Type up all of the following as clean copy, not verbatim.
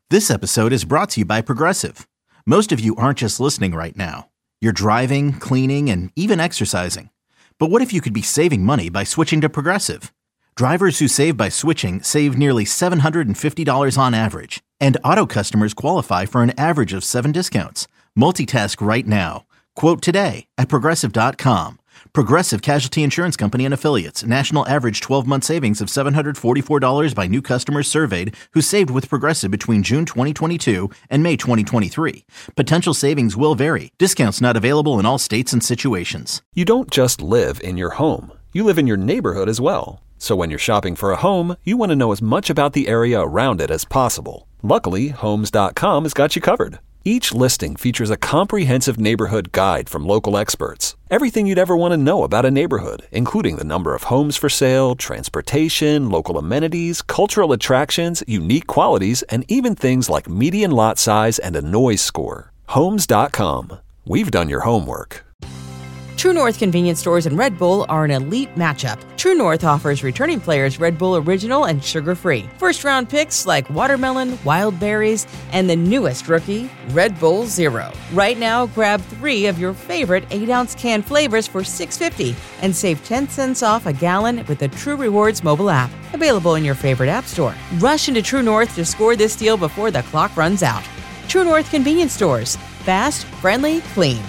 This episode is brought to you by Progressive. Most of you aren't just listening right now. You're driving, cleaning, and even exercising. But what if you could be saving money by switching to Progressive? Drivers who save by switching save nearly $750 on average. And auto customers qualify for an average of 7 discounts. Multitask right now. Quote today at Progressive.com. Progressive Casualty Insurance Company and Affiliates. National average 12-month savings of $744 by new customers surveyed who saved with Progressive between June 2022 and May 2023. Potential savings will vary. Discounts not available in all states and situations. You don't just live in your home. You live in your neighborhood as well. So when you're shopping for a home, you want to know as much about the area around it as possible. Luckily, Homes.com has got you covered. Each listing features a comprehensive neighborhood guide from local experts. Everything you'd ever want to know about a neighborhood, including the number of homes for sale, transportation, local amenities, cultural attractions, unique qualities, and even things like median lot size and a noise score. Homes.com. We've done your homework. True North convenience stores and Red Bull are an elite matchup. True North offers returning players Red Bull Original and sugar-free. First-round picks like watermelon, wild berries, and the newest rookie, Red Bull Zero. Right now, grab 3 of your favorite 8-ounce can flavors for $6.50 and save 10 cents off a gallon with the True Rewards mobile app. Available in your favorite app store. Rush into True North to score this deal before the clock runs out. True North convenience stores. Fast, friendly, clean.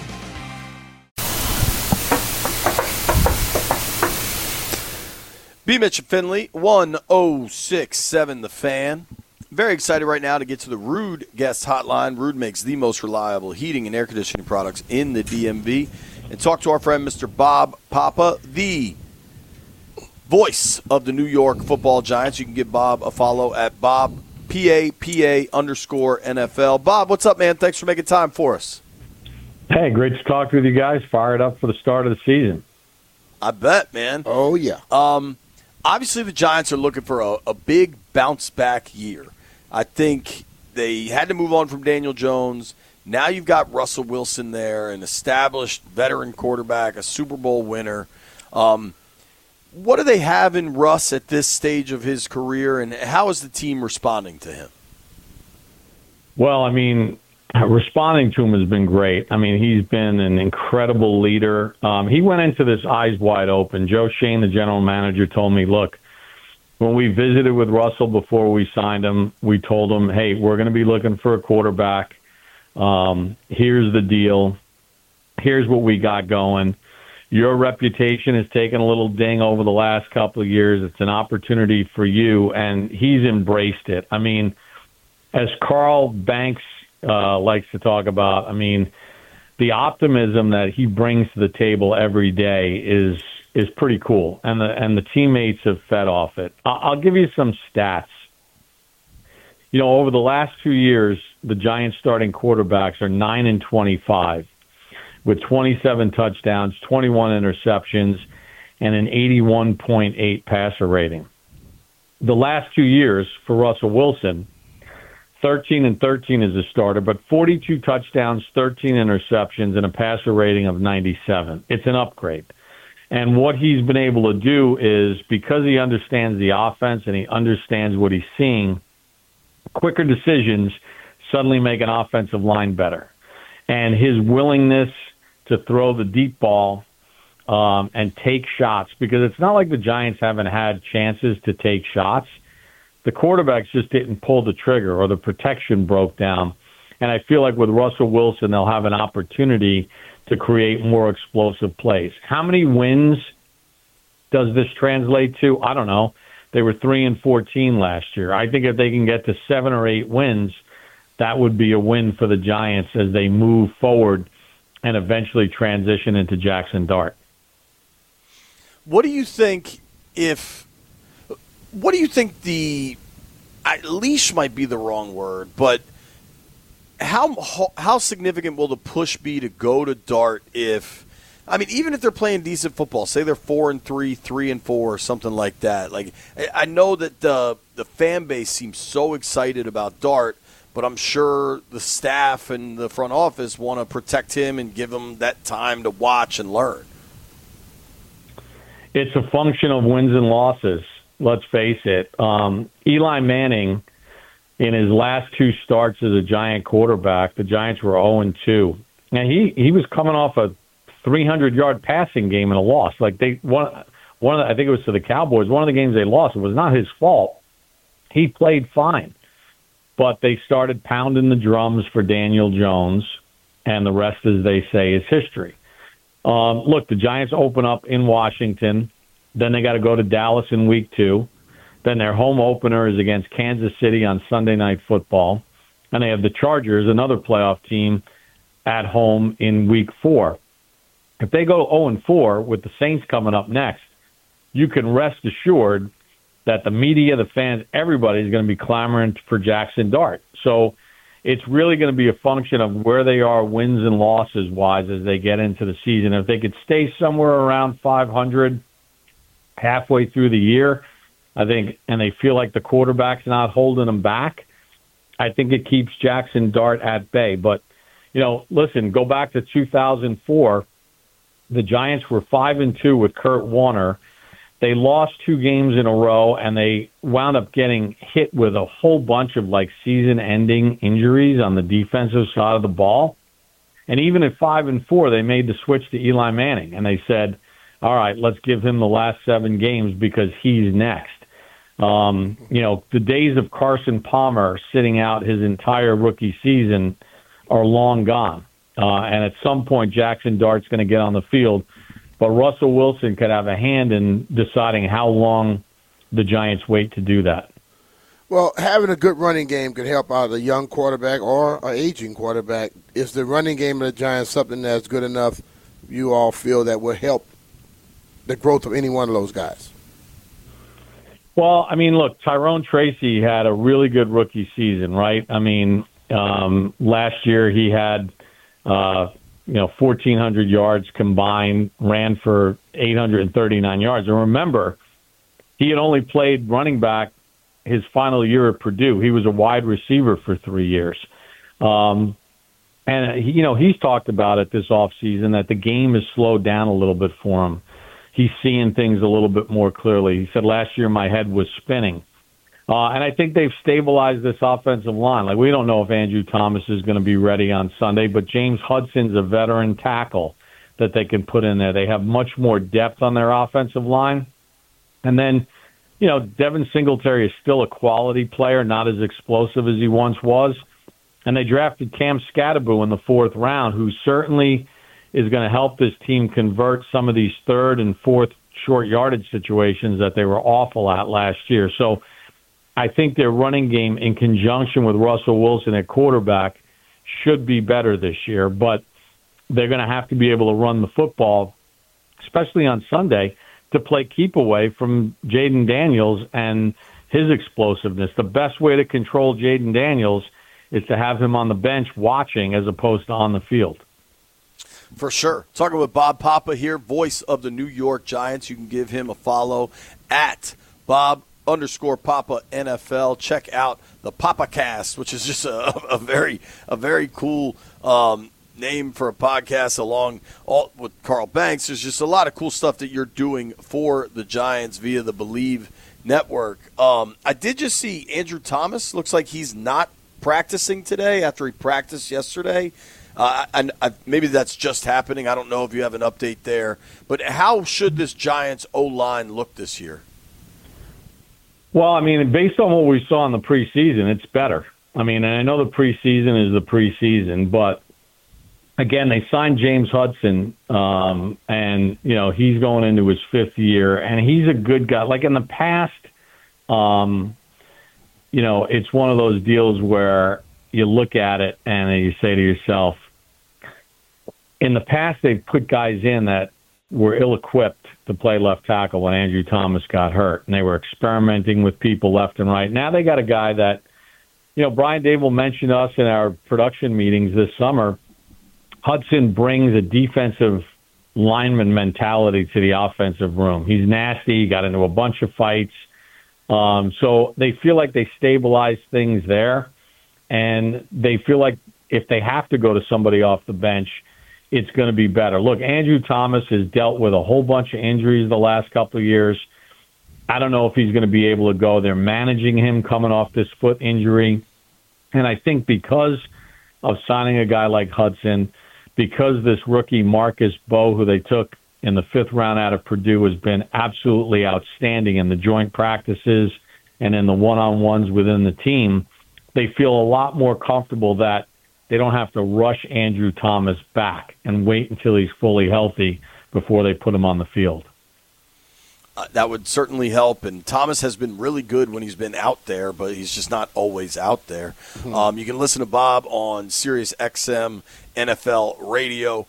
B. Mitch and Finley, 1067 The Fan. Very excited right now to get to the Ruud guest hotline. Ruud makes the most reliable heating and air conditioning products in the DMV. And talk to our friend, Mr. Bob Papa, the voice of the New York Football Giants. You can give Bob a follow at Bob, PAPA_NFL. Bob, what's up, man? Thanks for making time for us. Hey, great to talk with you guys. Fired up for the start of the season. I bet, man. Oh, yeah. Obviously, the Giants are looking for a big bounce-back year. I think they had to move on from Daniel Jones. Now you've got Russell Wilson there, an established veteran quarterback, a Super Bowl winner. What do they have in Russ at this stage of his career, and how is the team responding to him? Well, I mean, responding to him has been great. I mean, he's been an incredible leader. He went into this eyes wide open. Joe Shane, the general manager, told me, look, when we visited with Russell before we signed him, we told him, hey, we're going to be looking for a quarterback. Here's the deal. Here's what we got going. Your reputation has taken a little ding over the last couple of years. It's an opportunity for you, and he's embraced it. I mean, as Carl Banks likes to talk about, I mean, the optimism that he brings to the table every day is pretty cool, and the teammates have fed off it. I'll give you some stats. You know, over the last 2 years, the Giants starting quarterbacks are 9-25 with 27 touchdowns, 21 interceptions, and an 81.8 passer rating. The last 2 years for Russell Wilson, 13-13 as a starter, but 42 touchdowns, 13 interceptions, and a passer rating of 97. It's an upgrade. And what he's been able to do is, because he understands the offense and he understands what he's seeing, quicker decisions suddenly make an offensive line better. And his willingness to throw the deep ball and take shots, because it's not like the Giants haven't had chances to take shots. The quarterbacks just didn't pull the trigger, or the protection broke down. And I feel like with Russell Wilson, they'll have an opportunity to create more explosive plays. How many wins does this translate to? I don't know. They were 3-14 last year. I think if they can get to 7 or 8 wins, that would be a win for the Giants as they move forward and eventually transition into Jackson Dart. What do you think the leash might be the wrong word, but how significant will the push be to go to Dart if, I mean, even if they're playing decent football, say they're 4-3, 3-4, or something like that. Like, I know that the fan base seems so excited about Dart, but I'm sure the staff and the front office want to protect him and give him that time to watch and learn. It's a function of wins and losses. Let's face it. Eli Manning in his last 2 starts as a Giant quarterback, the Giants were 0-2. And he was coming off a 300-yard passing game in a loss. Like I think it was to the Cowboys. One of the games they lost, it was not his fault. He played fine. But they started pounding the drums for Daniel Jones, and the rest, as they say, is history. Look, the Giants open up in Washington. Then they got to go to Dallas in week 2. Then their home opener is against Kansas City on Sunday Night Football. And they have the Chargers, another playoff team, at home in week 4. If they go 0-4 with the Saints coming up next, you can rest assured that the media, the fans, everybody is going to be clamoring for Jackson Dart. So it's really going to be a function of where they are wins and losses wise as they get into the season. If they could stay somewhere around 500 halfway through the year, I think, and they feel like the quarterback's not holding them back, I think it keeps Jackson Dart at bay. But, listen, go back to 2004. The Giants were 5-2 with Kurt Warner. They lost 2 games in a row, and they wound up getting hit with a whole bunch of season-ending injuries on the defensive side of the ball. And even at 5-4, they made the switch to Eli Manning, and they said, "All right, let's give him the last 7 games because he's next." The days of Carson Palmer sitting out his entire rookie season are long gone. And at some point, Jackson Dart's going to get on the field. But Russell Wilson could have a hand in deciding how long the Giants wait to do that. Well, having a good running game could help out a young quarterback or an aging quarterback. Is the running game of the Giants something that's good enough you all feel that will help the growth of any one of those guys? Well, look, Tyrone Tracy had a really good rookie season, right? Last year he had 1,400 yards combined, ran for 839 yards. And remember, he had only played running back his final year at Purdue. He was a wide receiver for 3 years. And he's talked about it this offseason that the game has slowed down a little bit for him. He's seeing things a little bit more clearly. He said, last year my head was spinning. And I think they've stabilized this offensive line. We don't know if Andrew Thomas is going to be ready on Sunday, but James Hudson's a veteran tackle that they can put in there. They have much more depth on their offensive line. And then, Devin Singletary is still a quality player, not as explosive as he once was. And they drafted Cam Skattebo in the 4th round, who certainly is going to help this team convert some of these 3rd and 4th short yardage situations that they were awful at last year. So I think their running game in conjunction with Russell Wilson at quarterback should be better this year, but they're going to have to be able to run the football, especially on Sunday, to play keep away from Jaden Daniels and his explosiveness. The best way to control Jaden Daniels is to have him on the bench watching as opposed to on the field. For sure. Talking with Bob Papa here, voice of the New York Giants. You can give him a follow at Bob_Papa NFL. Check out the PapaCast, which is just a very cool name for a podcast along with Carl Banks. There's just a lot of cool stuff that you're doing for the Giants via the Believe Network. I did just see Andrew Thomas. Looks like he's not practicing today after he practiced yesterday. And maybe that's just happening. I don't know if you have an update there. But how should this Giants O-line look this year? Well, based on what we saw in the preseason, it's better. And I know the preseason is the preseason, but again, they signed James Hudson, and he's going into his 5th year, and he's a good guy. Like in the past, it's one of those deals where you look at it and you say to yourself, in the past they've put guys in that were ill-equipped to play left tackle when Andrew Thomas got hurt, and they were experimenting with people left and right. Now they got a guy that, Brian Dable mentioned us in our production meetings this summer. Hudson brings a defensive lineman mentality to the offensive room. He's nasty. He got into a bunch of fights. So they feel like they stabilized things there, and they feel like if they have to go to somebody off the bench, it's going to be better. Look, Andrew Thomas has dealt with a whole bunch of injuries the last couple of years. I don't know if he's going to be able to go. They're managing him coming off this foot injury. And I think because of signing a guy like Hudson, because this rookie Marcus Bowe, who they took in the 5th round out of Purdue, has been absolutely outstanding in the joint practices and in the one-on-ones within the team, they feel a lot more comfortable that they don't have to rush Andrew Thomas back and wait until he's fully healthy before they put him on the field. That would certainly help, and Thomas has been really good when he's been out there, but he's just not always out there. Mm-hmm. You can listen to Bob on Sirius XM NFL Radio.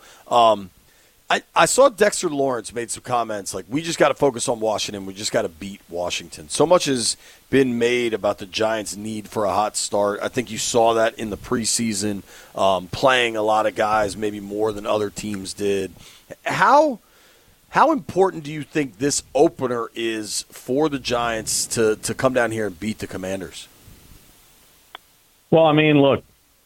I saw Dexter Lawrence made some comments like, we just got to focus on Washington. We just got to beat Washington. So much has been made about the Giants' need for a hot start. I think you saw that in the preseason, playing a lot of guys maybe more than other teams did. How important do you think this opener is for the Giants to come down here and beat the Commanders? Well, I mean, look,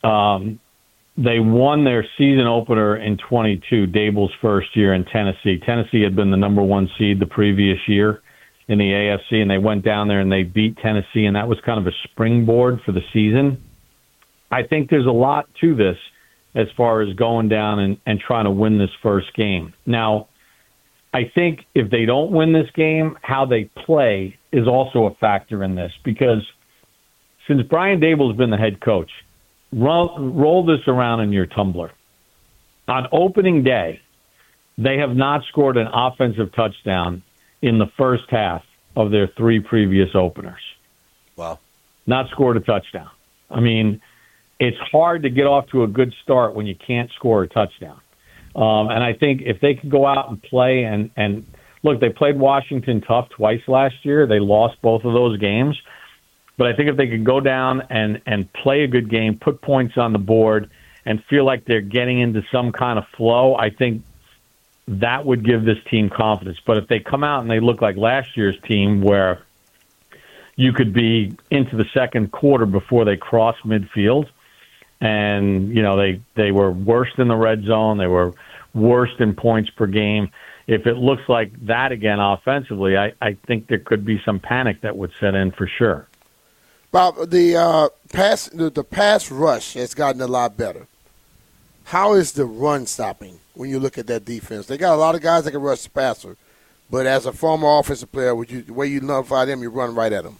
they won their season opener in 22, Dable's first year in Tennessee. Tennessee had been the number 1 seed the previous year in the AFC, and they went down there and they beat Tennessee, and that was kind of a springboard for the season. I think there's a lot to this as far as going down and trying to win this first game. Now, I think if they don't win this game, how they play is also a factor in this, because since Brian Dable's been the head coach, roll this around in your tumbler. On opening day, they have not scored an offensive touchdown in the first half of their 3 previous openers. Wow. Not scored a touchdown. I mean, it's hard to get off to a good start when you can't score a touchdown. And I think if they can go out and play and look, they played Washington tough twice last year. They lost both of those games. But I think if they could go down and play a good game, put points on the board, and feel like they're getting into some kind of flow, I think that would give this team confidence. But if they come out and they look like last year's team, where you could be into the second quarter before they cross midfield, and, you know, they were worst in the red zone, they were worst in points per game. If it looks like that again offensively, I think there could be some panic that would set in for sure. Bob, the pass rush has gotten a lot better. How is the run stopping when you look at that defense? They got a lot of guys that can rush the passer, but as a former offensive player, the way you nullify them, you run right at them.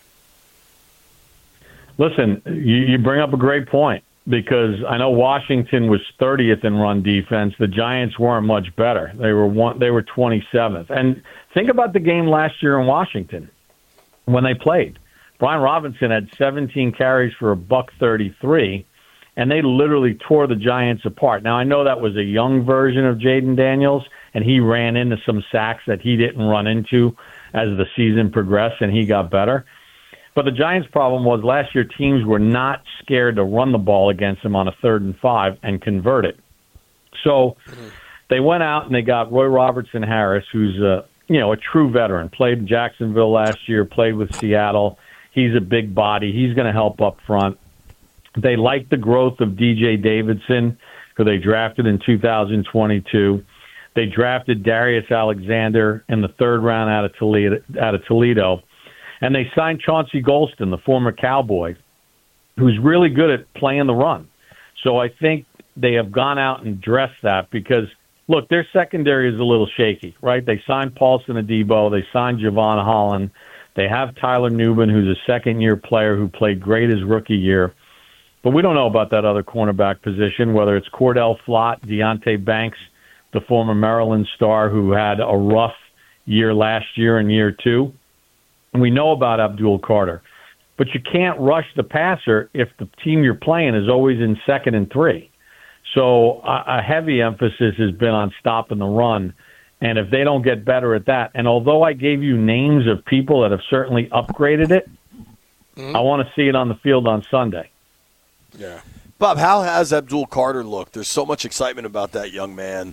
Listen, you bring up a great point, because I know Washington was 30th in run defense. The Giants weren't much better. They were 27th. And think about the game last year in Washington when they played. Brian Robinson had 17 carries for $133, and they literally tore the Giants apart. Now, I know that was a young version of Jaden Daniels, and he ran into some sacks that he didn't run into as the season progressed, and he got better. But the Giants' problem was last year teams were not scared to run the ball against them on a 3rd and 5 and convert it. So they went out and they got Roy Robertson Harris, who's a true veteran, played in Jacksonville last year, played with Seattle. He's a big body. He's going to help up front. They like the growth of DJ Davidson, who they drafted in 2022. They drafted Darius Alexander in the 3rd round out of Toledo. And they signed Chauncey Golston, the former Cowboy, who's really good at playing the run. So I think they have gone out and dressed that because, look, their secondary is a little shaky, right? They signed Paulson Adebo. They signed Javon Holland. They have Tyler Nubin, who's a second-year player who played great his rookie year. But we don't know about that other cornerback position, whether it's Cordell Flott, Deonte Banks, the former Maryland star who had a rough year last year in year 2. And we know about Abdul Carter. But you can't rush the passer if the team you're playing is always in 2nd and 3. So a heavy emphasis has been on stopping the run. And if they don't get better at that, and although I gave you names of people that have certainly upgraded it, I want to see it on the field on Sunday. Yeah. Bob, how has Abdul Carter looked? There's so much excitement about that young man.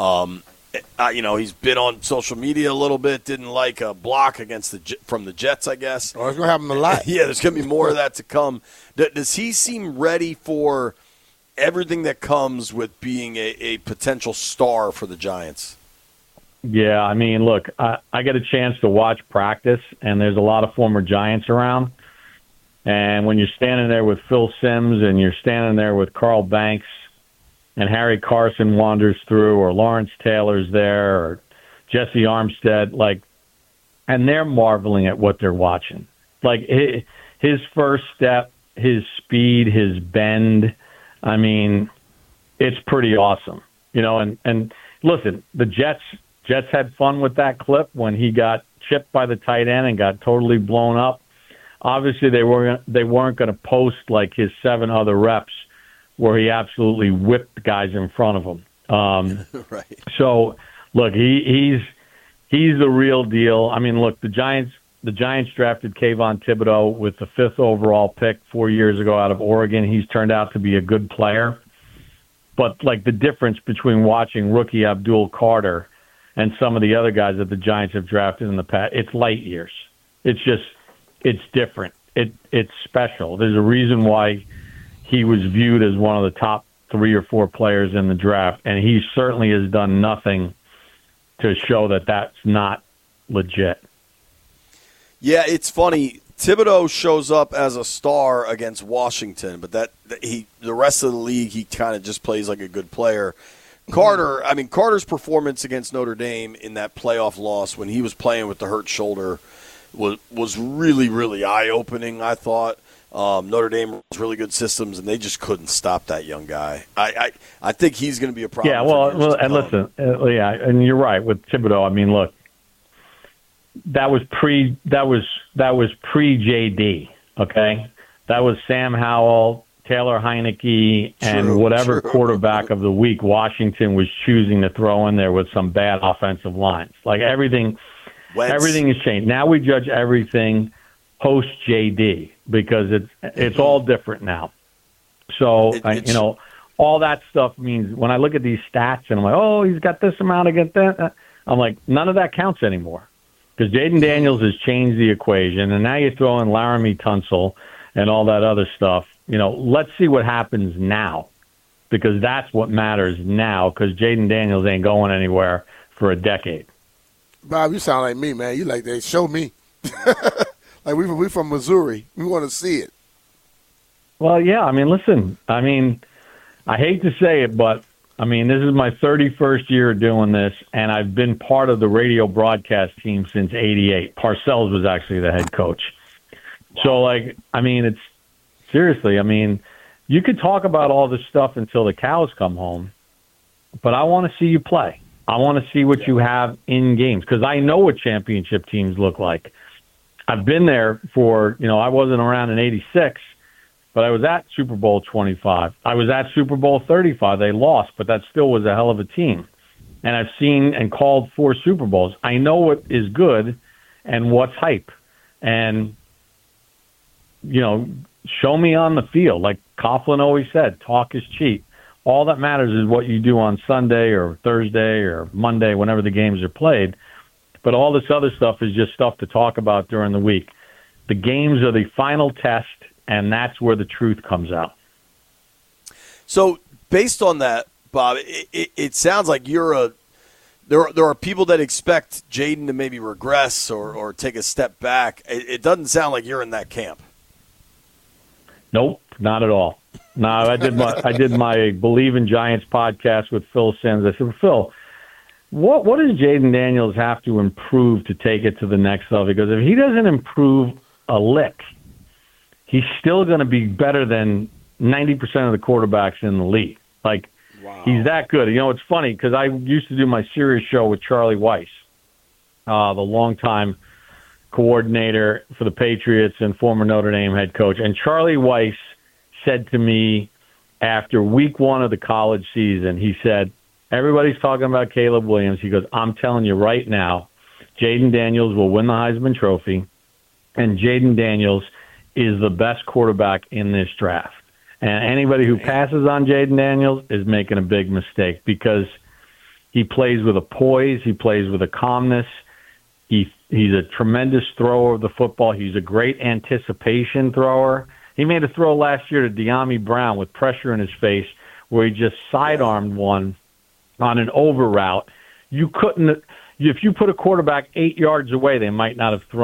He's been on social media a little bit, didn't like a block from the Jets, I guess. Oh, it's going to happen a lot. Yeah, there's going to be more of that to come. Does he seem ready for everything that comes with being a potential star for the Giants? Yeah, I mean, look, I get a chance to watch practice, and there's a lot of former Giants around. And when you're standing there with Phil Simms and you're standing there with Carl Banks and Harry Carson wanders through, or Lawrence Taylor's there, or Jesse Armstead, and they're marveling at what they're watching. His first step, his speed, his bend, I mean, it's pretty awesome. And listen, the Jets had fun with that clip when he got chipped by the tight end and got totally blown up. Obviously, they weren't going to post like his 7 other reps where he absolutely whipped guys in front of him. Right. So, look, he's the real deal. I mean, look, the Giants drafted Kayvon Thibodeau with the 5th overall pick 4 years ago out of Oregon. He's turned out to be a good player. But, the difference between watching rookie Abdul Carter and some of the other guys that the Giants have drafted in the past, it's light years. It's different. It's special. There's a reason why he was viewed as one of the top 3 or 4 players in the draft, and he certainly has done nothing to show that that's not legit. Yeah, it's funny. Thibodeau shows up as a star against Washington, but the rest of the league, he kind of just plays like a good player. Carter's performance against Notre Dame in that playoff loss when he was playing with the hurt shoulder was really, really eye-opening, I thought. Notre Dame runs really good systems, and they just couldn't stop that young guy. I think he's going to be a problem. Yeah, well, and listen, and you're right with Thibodeau. I mean, look, that was pre JD. Okay, that was Sam Howell, Taylor Heineke, and whatever quarterback of the week Washington was choosing to throw in there with some bad offensive lines. Everything has changed. Now we judge everything post JD because it's all different now. So all that stuff means when I look at these stats and I'm like, oh, he's got this amount against that, I'm like, none of that counts anymore because Jaden Daniels has changed the equation, and now you throw in Laramie Tunsil and all that other stuff. Let's see what happens now because that's what matters now because Jaden Daniels ain't going anywhere for a decade. Bob, you sound like me, man. You like they show me. We from Missouri. We want to see it. Well, yeah. I mean, listen. I mean, I hate to say it, but I mean, this is my 31st year doing this, and I've been part of the radio broadcast team since '88. Parcells was actually the head coach. So, it's seriously. I mean, you could talk about all this stuff until the cows come home, but I want to see you play. I want to see what you have in games because I know what championship teams look like. I've been there for, I wasn't around in '86, but I was at Super Bowl 25. I was at Super Bowl 35. They lost, but that still was a hell of a team. And I've seen and called 4 Super Bowls. I know what is good and what's hype. And, show me on the field. Like Coughlin always said, talk is cheap. All that matters is what you do on Sunday or Thursday or Monday, whenever the games are played. But all this other stuff is just stuff to talk about during the week. The games are the final test, and that's where the truth comes out. So based on that, Bob, it sounds like there are people that expect Jaden to maybe regress or take a step back. It doesn't sound like you're in that camp. Nope, not at all. No, I did my Believe in Giants podcast with Phil Simms. I said, Phil, what does Jaden Daniels have to improve to take it to the next level? Because if he doesn't improve a lick, he's still going to be better than 90% of the quarterbacks in the league. Wow. He's that good. It's funny because I used to do my Sirius show with Charlie Weiss, the longtime coordinator for the Patriots and former Notre Dame head coach. And Charlie Weiss said to me after week 1 of the college season, he said, everybody's talking about Caleb Williams. He goes, I'm telling you right now, Jaden Daniels will win the Heisman Trophy, and Jaden Daniels is the best quarterback in this draft. And anybody who passes on Jaden Daniels is making a big mistake because he plays with a poise. He plays with a calmness. He's a tremendous thrower of the football. He's a great anticipation thrower. He made a throw last year to De'Ami Brown with pressure in his face where he just sidearmed one on an over route. You couldn't – if you put a quarterback 8 yards away, they might not have thrown it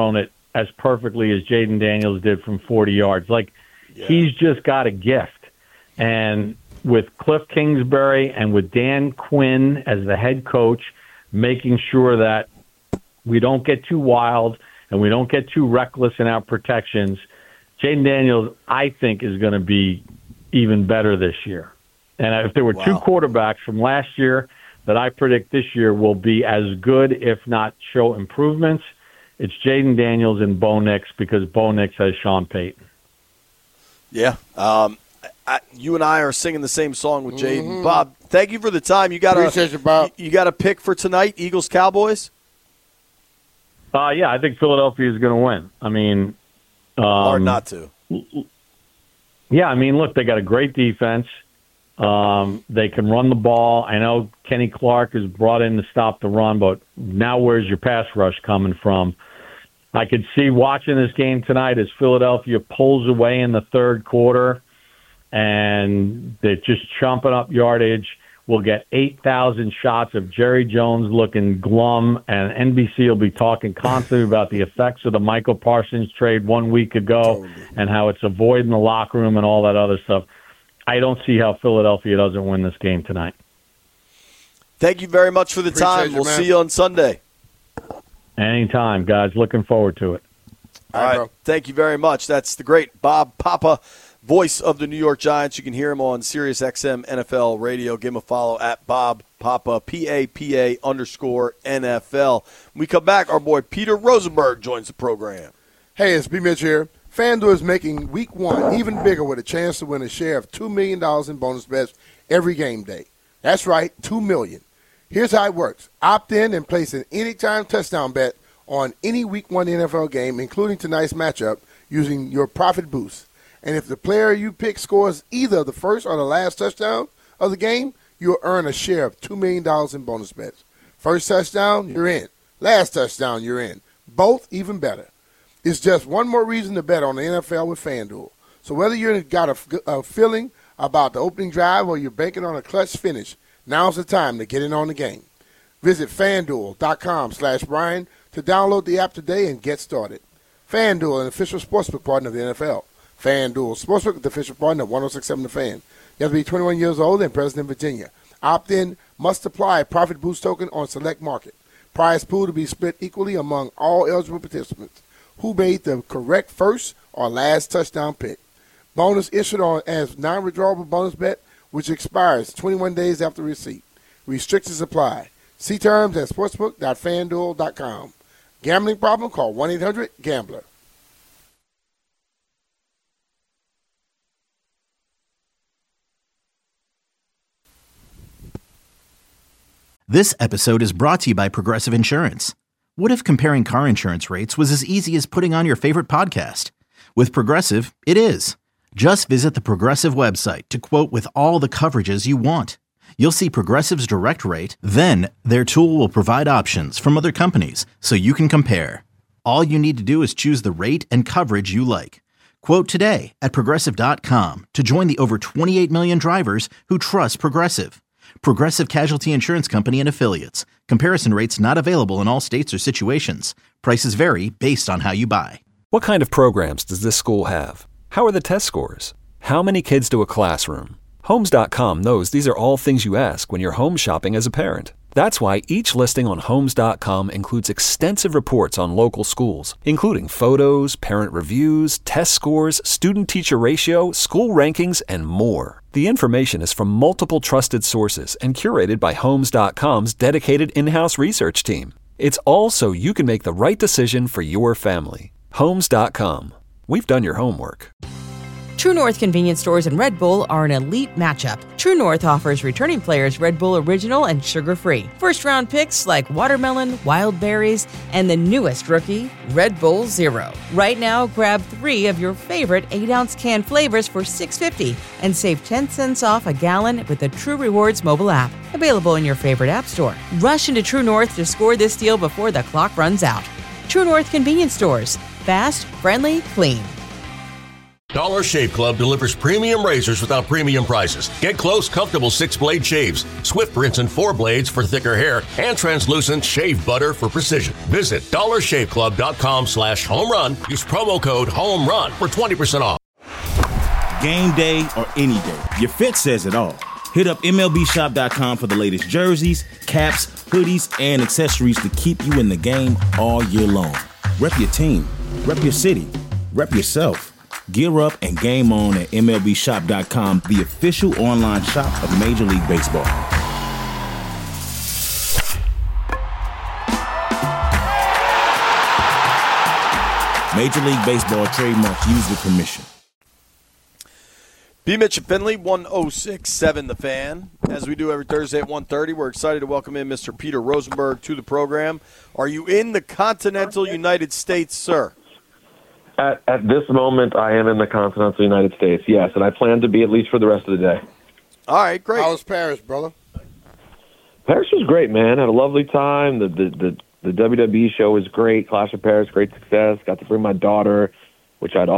as perfectly as Jaden Daniels did from 40 yards. He's just got a gift. And with Cliff Kingsbury and with Dan Quinn as the head coach, making sure that we don't get too wild and we don't get too reckless in our protections, Jaden Daniels, I think, is going to be even better this year. And if there were two quarterbacks from last year that I predict this year will be as good, if not show improvements, it's Jaden Daniels and Bo Nix, because Bo Nix has Sean Payton. Yeah. You and I are singing the same song with Jaden. Mm-hmm. Bob, thank you for the time. Appreciate you, Bob. You got a pick for tonight, Eagles-Cowboys? Yeah, I think Philadelphia is going to win. I mean, hard not to. Yeah, I mean, look, they got a great defense. They can run the ball. I know Kenny Clark is brought in to stop the run, but now where's your pass rush coming from? I could see watching this game tonight as Philadelphia pulls away in the third quarter and they're just chomping up yardage. We'll get 8,000 shots of Jerry Jones looking glum, and NBC will be talking constantly about the effects of the Michael Parsons trade 1 week ago and how it's a void in the locker room and all that other stuff. I don't see how Philadelphia doesn't win this game tonight. Thank you very much for the time. We'll see you on Sunday. Anytime, guys. Looking forward to it. All right. Bro. Thank you very much. That's the great Bob Papa, voice of the New York Giants. You can hear him on SiriusXM NFL Radio. Give him a follow at Bob Papa, PAPA_NFL. When we come back, our boy Peter Rosenberg joins the program. Hey, it's B. Mitch here. FanDuel is making Week 1 even bigger with a chance to win a share of $2 million in bonus bets every game day. That's right, $2 million. Here's how it works. Opt in and place an anytime touchdown bet on any Week 1 NFL game, including tonight's matchup, using your profit boost. And if the player you pick scores either the first or the last touchdown of the game, you'll earn a share of $2 million in bonus bets. First touchdown, you're in. Last touchdown, you're in. Both even better. It's just one more reason to bet on the NFL with FanDuel. So whether you've got a feeling about the opening drive or you're banking on a clutch finish, now's the time to get in on the game. Visit FanDuel.com/Brian to download the app today and get started. FanDuel, an official sportsbook partner of the NFL. FanDuel Sportsbook, the official partner of 106.7 The Fan. You have to be 21 years old and present in Virginia. Opt-in must apply profit boost token on select market. Prize pool to be split equally among all eligible participants. Who made the correct first or last touchdown pick. Bonus issued on as non-withdrawable bonus bet, which expires 21 days after receipt. Restrictions apply. See terms at sportsbook.fanduel.com. Gambling problem? Call 1-800-GAMBLER. This episode is brought to you by Progressive Insurance. What if comparing car insurance rates was as easy as putting on your favorite podcast? With Progressive, it is. Just visit the Progressive website to quote with all the coverages you want. You'll see Progressive's direct rate, then their tool will provide options from other companies so you can compare. All you need to do is choose the rate and coverage you like. Quote today at Progressive.com to join the over 28 million drivers who trust Progressive. Progressive Casualty Insurance Company and Affiliates. Comparison rates not available in all states or situations. Prices vary based on how you buy. What kind of programs does this school have? How are the test scores? How many kids do a classroom? Homes.com knows these are all things you ask when you're home shopping as a parent. That's why each listing on Homes.com includes extensive reports on local schools, including photos, parent reviews, test scores, student-teacher ratio, school rankings, and more. The information is from multiple trusted sources and curated by Homes.com's dedicated in-house research team. It's all so you can make the right decision for your family. Homes.com. We've done your homework. True North convenience stores and Red Bull are an elite matchup. True North offers returning players Red Bull Original and sugar-free. First-round picks like watermelon, wild berries, and the newest rookie, Red Bull Zero. Right now, grab 3 of your favorite 8-ounce can flavors for $6.50 and save 10 cents off a gallon with the True Rewards mobile app. Available in your favorite app store. Rush into True North to score this deal before the clock runs out. True North convenience stores. Fast, friendly, clean. Dollar Shave Club delivers premium razors without premium prices. Get close, comfortable 6-blade shaves, swift rinse and 4 blades for thicker hair, and translucent shave butter for precision. Visit dollarshaveclub.com/home run. Use promo code HOMERUN for 20% off. Game day or any day, your fit says it all. Hit up MLBshop.com for the latest jerseys, caps, hoodies, and accessories to keep you in the game all year long. Rep your team, rep your city, rep yourself. Gear up and game on at MLBshop.com, the official online shop of Major League Baseball. Major League Baseball trademark used with permission. B. Mitch and Finley, 106.7 The Fan. As we do every Thursday at 1:30, we're excited to welcome in Mr. Peter Rosenberg to the program. Are you in the continental United States, sir? At this moment, I am in the continental United States, yes, and I plan to be at least for the rest of the day. All right, great. How was Paris, brother? Paris was great, man. Had a lovely time. The WWE show was great. Clash of Paris, great success. Got to bring my daughter, which something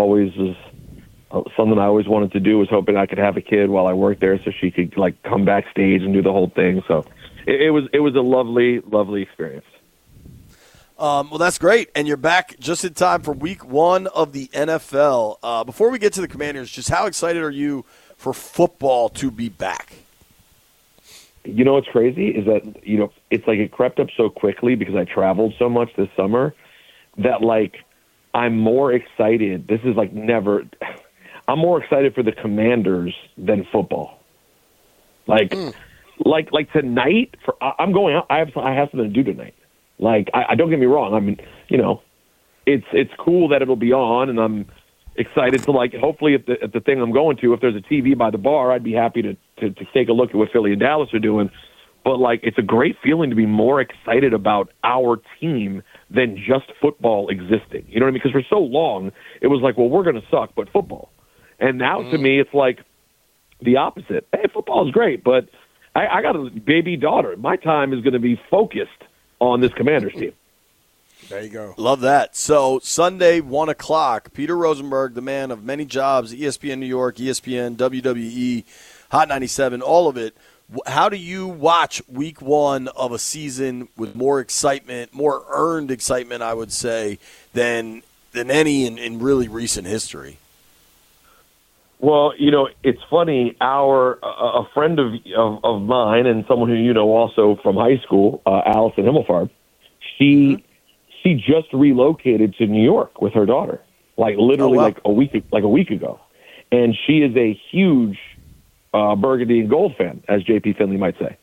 I always wanted to do. Was hoping I could have a kid while I worked there, so she could come backstage and do the whole thing. So it was a lovely, lovely experience. Well, that's great, and you're back just in time for Week 1 of the NFL. Before we get to the Commanders, just how excited are you for football to be back? You know what's crazy is that, it's like it crept up so quickly because I traveled so much this summer that, I'm more excited. This is never – I'm more excited for the Commanders than football. Like tonight, I'm going out. I have something to do tonight. I don't get me wrong. I mean, it's cool that it'll be on, and I'm excited to hopefully at the thing I'm going to, if there's a TV by the bar, I'd be happy to take a look at what Philly and Dallas are doing. But it's a great feeling to be more excited about our team than just football existing. You know what I mean? Because for so long it was well, we're going to suck, but football. And now to me, it's the opposite. Hey, football is great, but I got a baby daughter. My time is going to be focused on this Commanders team. There you go. Love that. So Sunday, 1 o'clock, Peter Rosenberg, the man of many jobs, ESPN New York, ESPN, WWE, Hot 97, all of it. How do you watch Week 1 of a season with more excitement, more earned excitement, I would say, than any in really recent history? Well, it's funny. A friend of mine and someone who also from high school, Allison Himmelfarb, she just relocated to New York with her daughter, literally a week ago, and she is a huge Burgundy and Gold fan, as JP Finley might say.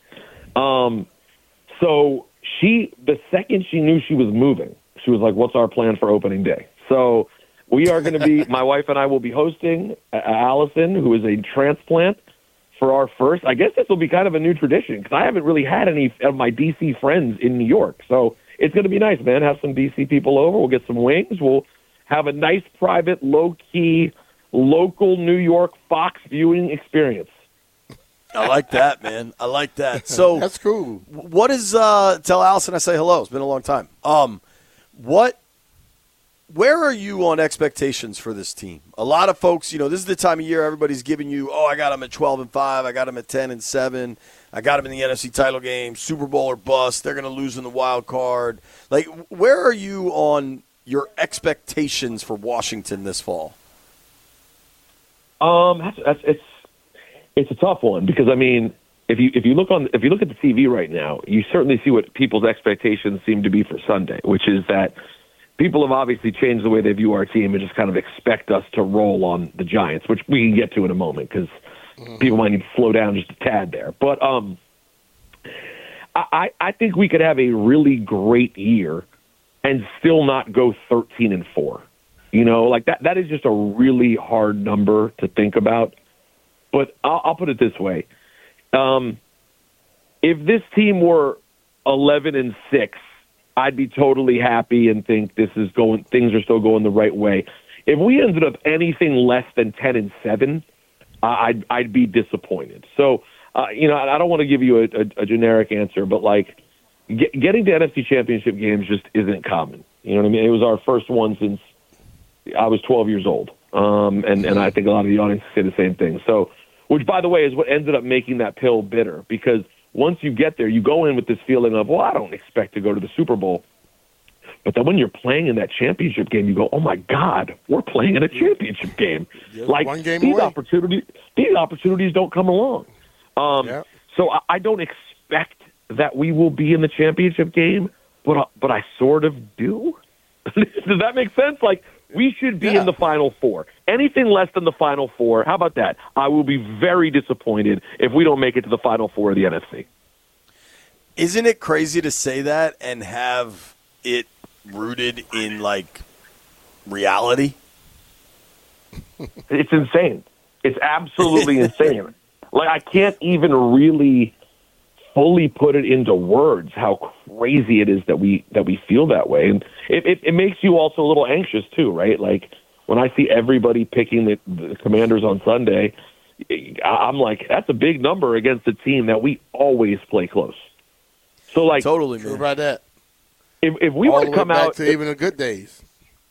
So the second she knew she was moving, she was like, "What's our plan for opening day?" So we are going to be, my wife and I will be hosting Allison, who is a transplant, for our first. I guess this will be kind of a new tradition because I haven't really had any of my DC friends in New York. So it's going to be nice, man. Have some DC people over. We'll get some wings. We'll have a nice, private, low-key, local New York Fox viewing experience. I like that, man. I like that. So that's cool. What is tell Allison I say hello. It's been a long time. Where are you on expectations for this team? A lot of folks, this is the time of year everybody's giving you, I got them at 12-5, I got them at 10-7, I got them in the NFC title game, Super Bowl or bust, they're going to lose in the wild card. Where are you on your expectations for Washington this fall? It's a tough one because if you look at the TV right now, you certainly see what people's expectations seem to be for Sunday, which is that people have obviously changed the way they view our team and just kind of expect us to roll on the Giants, which we can get to in a moment because people might need to slow down just a tad there. But I think we could have a really great year and still not go 13-4. That is just a really hard number to think about. But I'll put it this way. If this team were 11-6, I'd be totally happy and think things are still going the right way. If we ended up anything less than 10-7, I'd be disappointed. So, I don't want to give you a generic answer, but getting to NFC Championship games just isn't common. You know what I mean? It was our first one since I was 12 years old. And I think a lot of the audience say the same thing. So, which, by the way, is what ended up making that pill bitter, because once you get there, you go in with this feeling of, well, I don't expect to go to the Super Bowl. But then when you're playing in that championship game, you go, oh, my God, we're playing in a championship game. Like, one game these away. opportunities don't come along. So I don't expect that we will be in the championship game, but I sort of do. Does that make sense? Like, we should be in the Final Four. Anything less than the Final Four, how about that? I will be very disappointed if we don't make it to the Final Four of the NFC. Isn't it crazy to say that and have it rooted in, like, reality? It's insane. It's absolutely insane. Like, I can't even really fully put it into words how crazy it is that we feel that way. And it makes you also a little anxious too, right? Like, when I see everybody picking the Commanders on Sunday, I'm like, that's a big number against a team that we always play close. So, like, totally, man. True about that. If we were to come out to even the good days,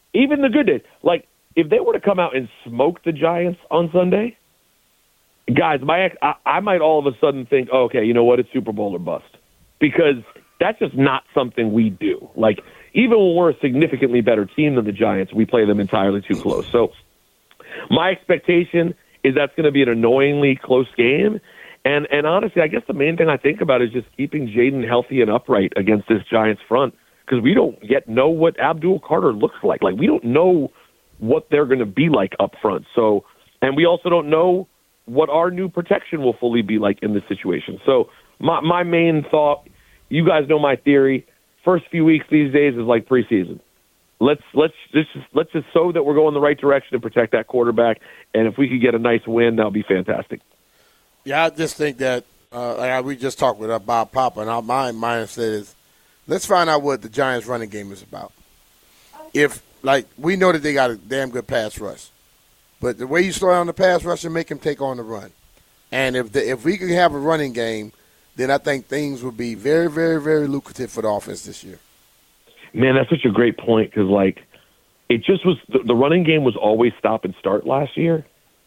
like, if they were to come out and smoke the Giants on Sunday, guys, I might all of a sudden think, oh, okay, you know what, it's Super Bowl or bust, because that's just not something we do. Like, even when we're a significantly better team than the Giants, we play them entirely too close. So my expectation is that's going to be an annoyingly close game. And honestly, I guess the main thing I think about is just keeping Jaden healthy and upright against this Giants front, because we don't yet know what Abdul Carter looks like. Like, we don't know what they're going to be like up front. So, and we also don't know what our new protection will fully be like in this situation. So my main thought, you guys know my theory, first few weeks these days is like preseason. Let's just so that we're going the right direction to protect that quarterback, and if we could get a nice win, that would be fantastic. Yeah, I just think that, like we just talked with Bob Papa, and my mindset is, let's find out what the Giants' running game is about. If, like, we know that they got a damn good pass rush, but the way you slow down the pass rush and make him take on the run, and if we could have a running game, then I think things would be very, very, very lucrative for the offense this year. Man, that's such a great point, because, like, it just was the running game was always stop and start last year.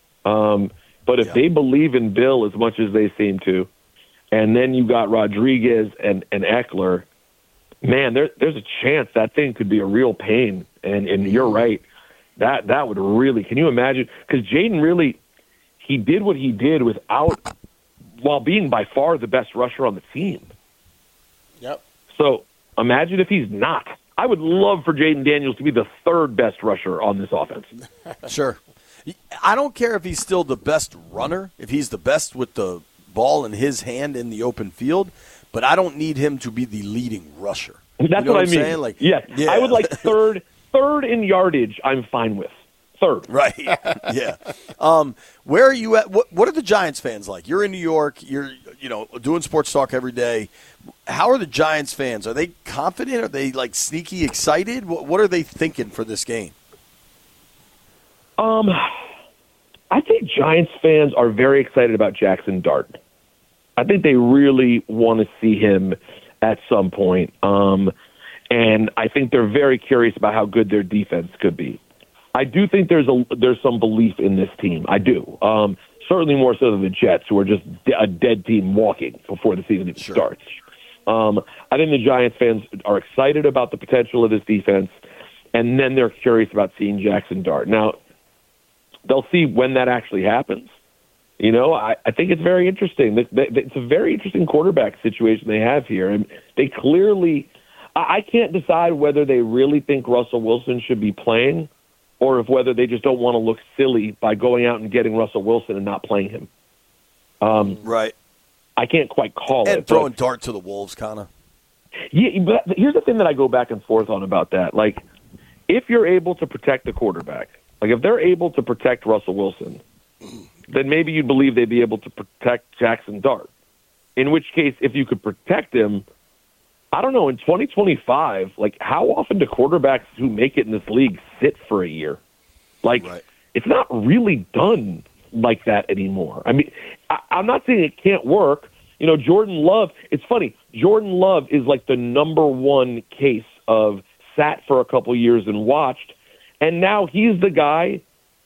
But if they believe in Bill as much as they seem to, and then you got Rodriguez and Eckler, man, there's a chance that thing could be a real pain. And you're right. That would really – can you imagine? Because Jaden really – he did what he did while being by far the best rusher on the team. Yep. So imagine if he's not. I would love for Jaden Daniels to be the third best rusher on this offense. Sure. I don't care if he's still the best runner, if he's the best with the ball in his hand in the open field, but I don't need him to be the leading rusher. That's what I mean. Saying? Like, yeah, I would like third in yardage. I'm fine with third. Right. Yeah. Where are you at? What are the Giants fans like? You're in New York. You're doing sports talk every day. How are the Giants fans? Are they confident? Are they like sneaky excited? What are they thinking for this game? I think Giants fans are very excited about Jackson Dart. I think they really want to see him at some point. And I think they're very curious about how good their defense could be. I do think there's some belief in this team. I do. Certainly more so than the Jets, who are just a dead team walking before the season even starts. I think the Giants fans are excited about the potential of this defense, and then they're curious about seeing Jackson Dart. Now, they'll see when that actually happens. I think it's very interesting. It's a very interesting quarterback situation they have here. And they clearly – I can't decide whether they really think Russell Wilson should be playing or whether they just don't want to look silly by going out and getting Russell Wilson and not playing him. Right. I can't quite call it. And throwing Dart to the Wolves, kind of. Yeah, but here's the thing that I go back and forth on about that. Like, if you're able to protect the quarterback, like if they're able to protect Russell Wilson, then maybe you'd believe they'd be able to protect Jackson Dart. In which case, if you could protect him, I don't know, in 2025, like how often do quarterbacks who make it in this league sit for a year? Like, It's not really done like that anymore. I mean, I'm not saying it can't work. Jordan Love, it's funny, Jordan Love is like the number one case of sat for a couple years and watched, and now he's the guy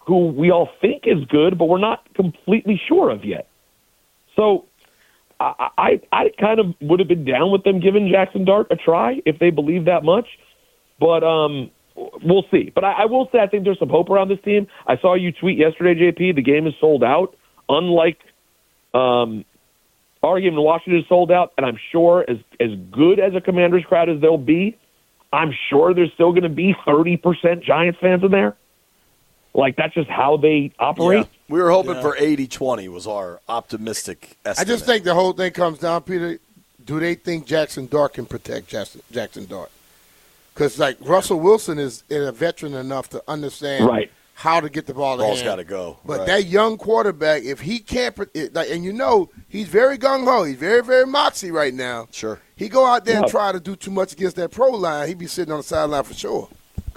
who we all think is good, but we're not completely sure of yet. So I kind of would have been down with them giving Jackson Dart a try if they believe that much. But we'll see. But I will say I think there's some hope around this team. I saw you tweet yesterday, JP, the game is sold out. Unlike Oregon and Washington is sold out, and I'm sure as good as a Commanders crowd as they'll be, I'm sure there's still going to be 30% Giants fans in there. Like, that's just how they operate. Yeah. We were hoping for 80-20 was our optimistic estimate. I just think the whole thing comes down, Peter, do they think Jackson Dart can protect Jackson Dart? Because, like, Russell Wilson is a veteran enough to understand how to get the ball in Ball's hand. got to go. But that young quarterback, if he can't and you know, he's very gung-ho. He's very, very moxie right now. Sure. He go out there and try to do too much against that pro line, he'd be sitting on the sideline for sure.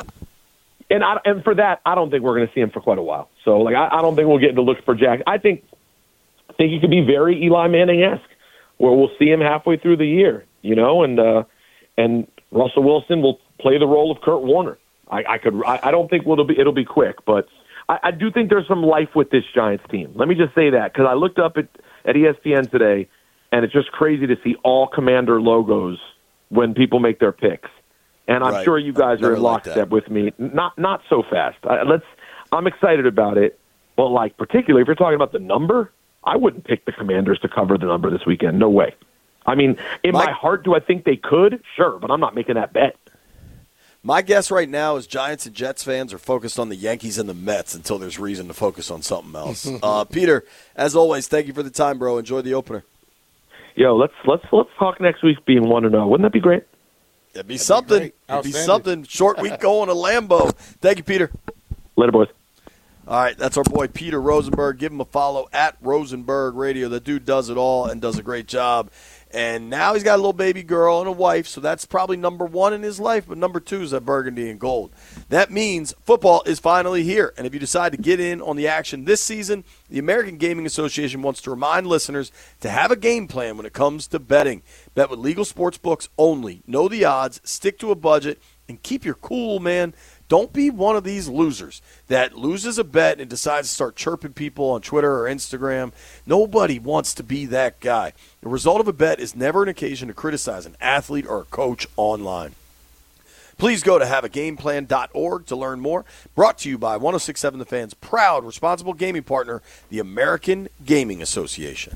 And for that, I don't think we're going to see him for quite a while. So, like, I don't think we'll get into looks for Jack. I think he could be very Eli Manning-esque, where we'll see him halfway through the year, you know, and Russell Wilson will play the role of Kurt Warner. I don't think it'll be quick, but I do think there's some life with this Giants team. Let me just say that, because I looked up at ESPN today, and it's just crazy to see all Commander logos when people make their picks. And I'm sure you guys are in lockstep with me. Not so fast. I'm excited about it, but like particularly if you're talking about the number, I wouldn't pick the Commanders to cover the number this weekend. No way. I mean, in my heart, do I think they could? Sure, but I'm not making that bet. My guess right now is Giants and Jets fans are focused on the Yankees and the Mets until there's reason to focus on something else. Peter, as always, thank you for the time, bro. Enjoy the opener. Yo, let's talk next week being 1-0. Wouldn't that be great? It'd be something. It'd be something. Short week going to Lambeau. Thank you, Peter. Later, boys. All right, that's our boy Peter Rosenberg. Give him a follow at Rosenberg Radio. The dude does it all and does a great job. And now he's got a little baby girl and a wife, so that's probably number one in his life, but number two is that burgundy and gold. That means football is finally here, and if you decide to get in on the action this season, the American Gaming Association wants to remind listeners to have a game plan when it comes to betting. Bet with legal sports books only. Know the odds, stick to a budget, and keep your cool, man. Don't be one of these losers that loses a bet and decides to start chirping people on Twitter or Instagram. Nobody wants to be that guy. The result of a bet is never an occasion to criticize an athlete or a coach online. Please go to haveagameplan.org to learn more. Brought to you by 106.7 The Fan's proud, responsible gaming partner, the American Gaming Association.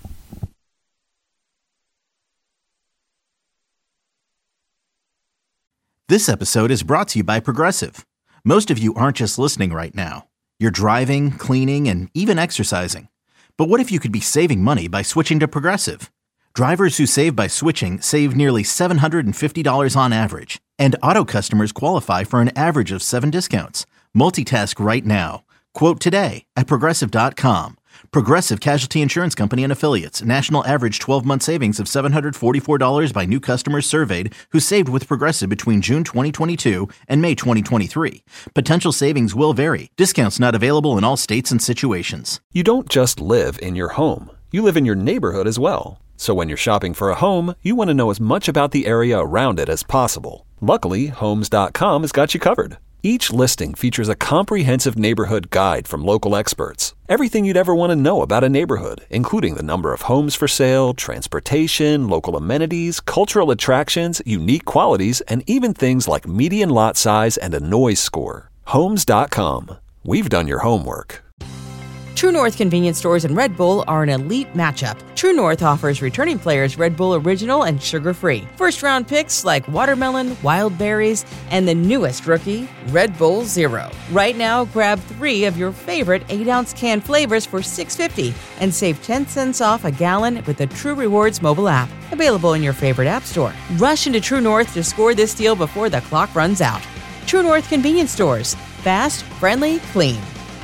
This episode is brought to you by Progressive. Most of you aren't just listening right now. You're driving, cleaning, and even exercising. But what if you could be saving money by switching to Progressive? Drivers who save by switching save nearly $750 on average. And auto customers qualify for an average of 7 discounts. Multitask right now. Quote today at Progressive.com. Progressive Casualty Insurance Company and Affiliates. National average 12-month savings of $744 by new customers surveyed who saved with Progressive between June 2022 and May 2023. Potential savings will vary. Discounts not available in all states and situations. You don't just live in your home. You live in your neighborhood as well. So when you're shopping for a home, you want to know as much about the area around it as possible. Luckily, Homes.com has got you covered. Each listing features a comprehensive neighborhood guide from local experts. Everything you'd ever want to know about a neighborhood, including the number of homes for sale, transportation, local amenities, cultural attractions, unique qualities, and even things like median lot size and a noise score. Homes.com. We've done your homework. True North convenience stores and Red Bull are an elite matchup. True North offers returning players Red Bull Original and sugar-free. First-round picks like watermelon, wild berries, and the newest rookie, Red Bull Zero. Right now, grab 3 of your favorite 8-ounce can flavors for $6.50 and save 10 cents off a gallon with the True Rewards mobile app. Available in your favorite app store. Rush into True North to score this deal before the clock runs out. True North convenience stores. Fast, friendly, clean.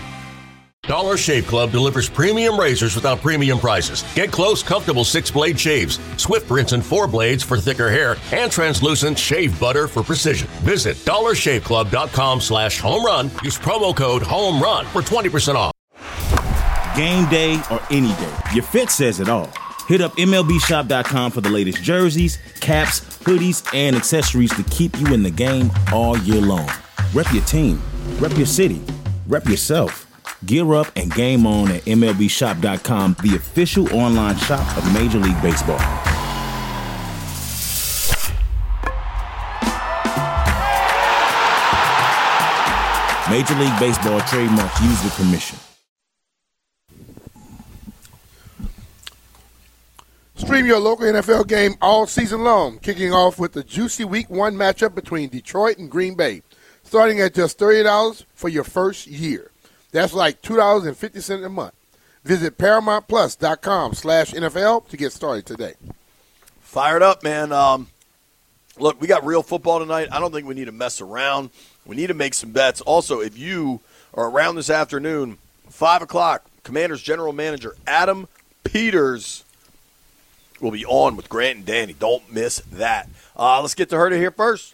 Dollar Shave Club delivers premium razors without premium prices. Get close, comfortable 6-blade shaves, swift rinse and 4 blades for thicker hair, and translucent shave butter for precision. Visit dollarshaveclub.com/home-run. Use promo code HOME-RUN for 20% off. Game day or any day, your fit says it all. Hit up MLBshop.com for the latest jerseys, caps, hoodies, and accessories to keep you in the game all year long. Rep your team, rep your city. Rep yourself. Gear up and game on at MLBShop.com, the official online shop of Major League Baseball. Major League Baseball trademarks used with permission. Stream your local NFL game all season long, kicking off with the juicy Week 1 matchup between Detroit and Green Bay, starting at just $30 for your first year. That's like $2.50 a month. Visit ParamountPlus.com/NFL to get started today. Fired up, man. Look, we got real football tonight. I don't think we need to mess around. We need to make some bets. Also, if you are around this afternoon, 5 o'clock, Commanders General Manager Adam Peters will be on with Grant and Danny. Don't miss that. Let's get to Herta here first.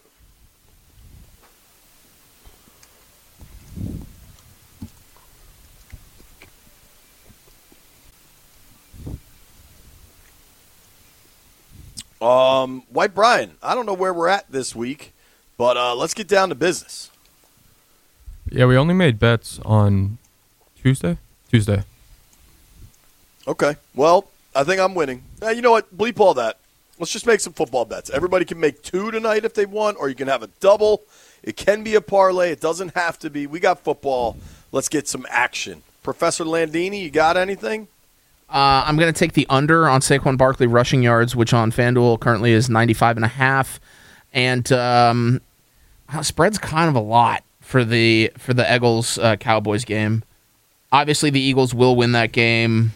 White Brian, I don't know where we're at this week, but let's get down to business. Yeah, we only made bets on Tuesday. Okay. Well, I think I'm winning. You know what? Bleep all that. Let's just make some football bets. Everybody can make 2 tonight if they want, or you can have a double. It can be a parlay. It doesn't have to be. We got football. Let's get some action. Professor Landini, you got anything? I'm going to take the under on Saquon Barkley rushing yards, which on FanDuel currently is 95.5. And spread's kind of a lot for the Eagles Cowboys game. Obviously, the Eagles will win that game.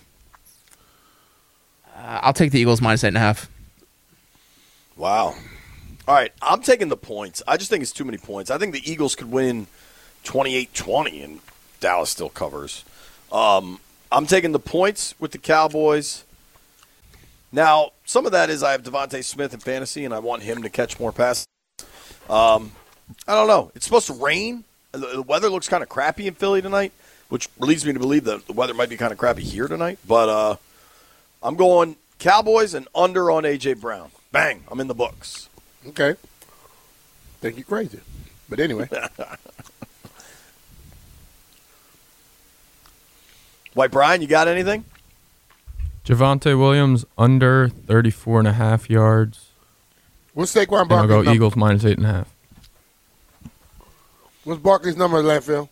I'll take the Eagles minus 8.5. Wow. All right, I'm taking the points. I just think it's too many points. I think the Eagles could win 28-20 and Dallas still covers. I'm taking the points with the Cowboys. Now, some of that is I have Devontae Smith in fantasy, and I want him to catch more passes. I don't know. It's supposed to rain. The weather looks kind of crappy in Philly tonight, which leads me to believe that the weather might be kind of crappy here tonight. But I'm going Cowboys and under on A.J. Brown. Bang. I'm in the books. Okay. Think you're crazy. But anyway. White Brian, you got anything? Javonte Williams under 34.5 yards. What's Saquon And Barkley's I'll go number? Eagles minus 8.5. What's Barkley's number, Landfill?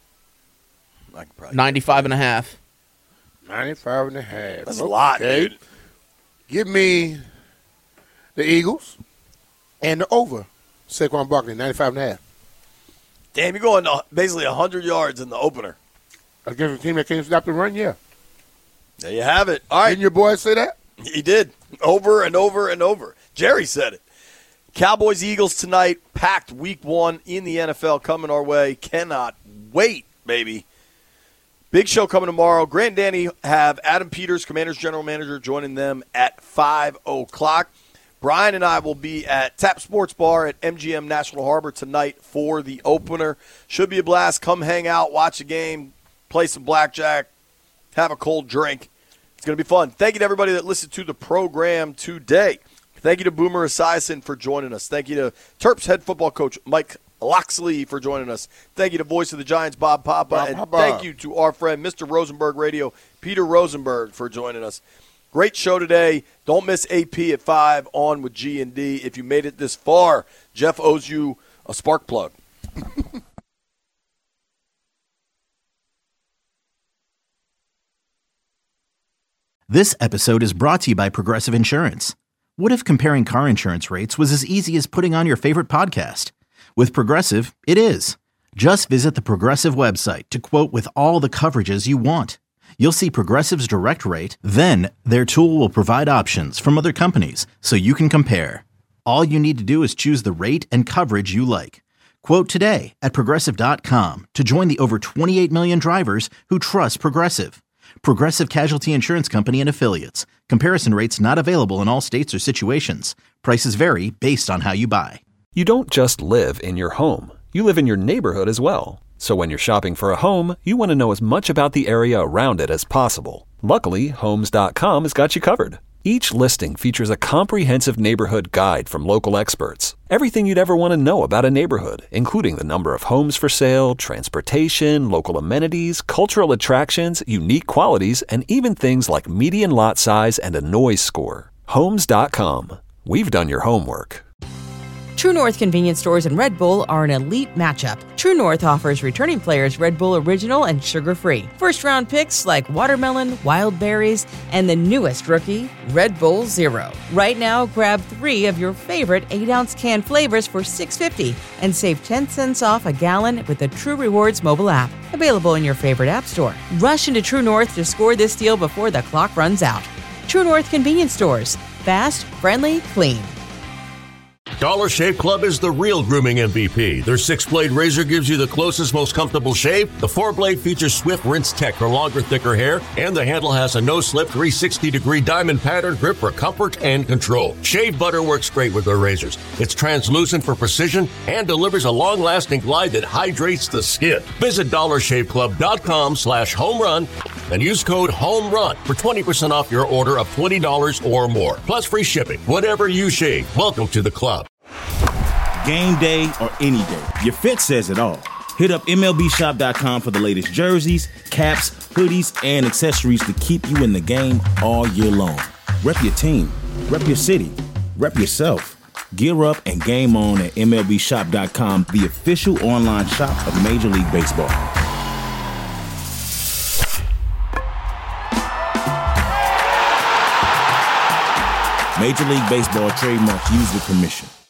95.5. 95.5. That's a lot, dude. Give me the Eagles and the over. Saquon Barkley, 95.5. Damn, you're going basically 100 yards in the opener. Against a team that can't stop the run, yeah. There you have it. All right. Didn't your boy say that? He did. Over and over and over. Jerry said it. Cowboys-Eagles tonight. Packed Week 1 in the NFL coming our way. Cannot wait, baby. Big show coming tomorrow. Grant and Danny have Adam Peters, Commanders General Manager, joining them at 5 o'clock. Brian and I will be at Tap Sports Bar at MGM National Harbor tonight for the opener. Should be a blast. Come hang out, watch the game, play some blackjack, have a cold drink. It's going to be fun. Thank you to everybody that listened to the program today. Thank you to Boomer Esiason for joining us. Thank you to Terps head football coach Mike Loxley for joining us. Thank you to voice of the Giants, Bob Papa. And thank you to our friend, Mr. Rosenberg Radio, Peter Rosenberg, for joining us. Great show today. Don't miss AP at 5 on with G&D. If you made it this far, Jeff owes you a spark plug. This episode is brought to you by Progressive Insurance. What if comparing car insurance rates was as easy as putting on your favorite podcast? With Progressive, it is. Just visit the Progressive website to quote with all the coverages you want. You'll see Progressive's direct rate, then their tool will provide options from other companies so you can compare. All you need to do is choose the rate and coverage you like. Quote today at Progressive.com to join the over 28 million drivers who trust Progressive. Progressive Casualty Insurance Company and Affiliates. Comparison rates not available in all states or situations. Prices vary based on how you buy. You don't just live in your home. You live in your neighborhood as well. So when you're shopping for a home, you want to know as much about the area around it as possible. Luckily, Homes.com has got you covered. Each listing features a comprehensive neighborhood guide from local experts. Everything you'd ever want to know about a neighborhood, including the number of homes for sale, transportation, local amenities, cultural attractions, unique qualities, and even things like median lot size and a noise score. Homes.com. We've done your homework. True North convenience stores and Red Bull are an elite matchup. True North offers returning players Red Bull Original and sugar-free. First-round picks like watermelon, wild berries, and the newest rookie, Red Bull Zero. Right now, grab 3 of your favorite 8-ounce can flavors for $6.50 and save 10 cents off a gallon with the True Rewards mobile app. Available in your favorite app store. Rush into True North to score this deal before the clock runs out. True North convenience stores. Fast, friendly, clean. Dollar Shave Club is the real grooming MVP. Their 6-blade razor gives you the closest, most comfortable shave. The 4-blade features Swift Rinse Tech for longer, thicker hair. And the handle has a no-slip 360-degree diamond pattern grip for comfort and control. Shave butter works great with their razors. It's translucent for precision and delivers a long-lasting glide that hydrates the skin. Visit DollarShaveClub.com/homerun and use code HOMERUN for 20% off your order of $20 or more. Plus free shipping. Whatever you shave, welcome to the club. Game day or any day, your fit says it all. Hit up MLBShop.com for the latest jerseys, caps, hoodies, and accessories to keep you in the game all year long. Rep your team, rep your city, rep yourself. Gear up and game on at MLBShop.com, the official online shop of Major League Baseball. Major League Baseball trademarks used with permission.